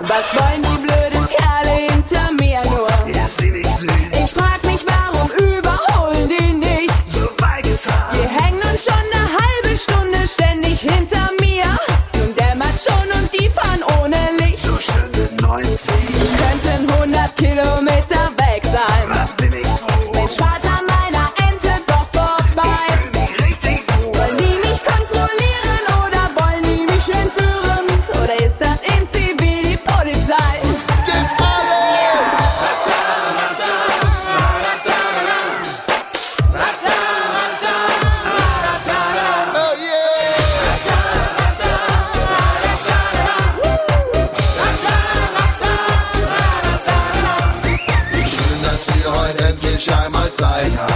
Was wollen die blöden Kerle hinter mir nur? Ist sie nicht süß? Ich frag mich, warum überholen die nicht? So weiches Haar. Die hängen nun schon eine halbe Stunde ständig hinter mir. Nun dämmert schon und die fahren ohne Licht. So schöne 90. Die könnten 100 Kilometer weg sein. Was bin ich froh? Mensch, fahrt an meiner Ente doch vorbei. Ich fühl mich richtig wohl. Wollen die mich kontrollieren oder wollen die mich entführen? Oder ist das Inzi wie die Polizei? Schön, dass wir heute endlich einmal Zeit haben.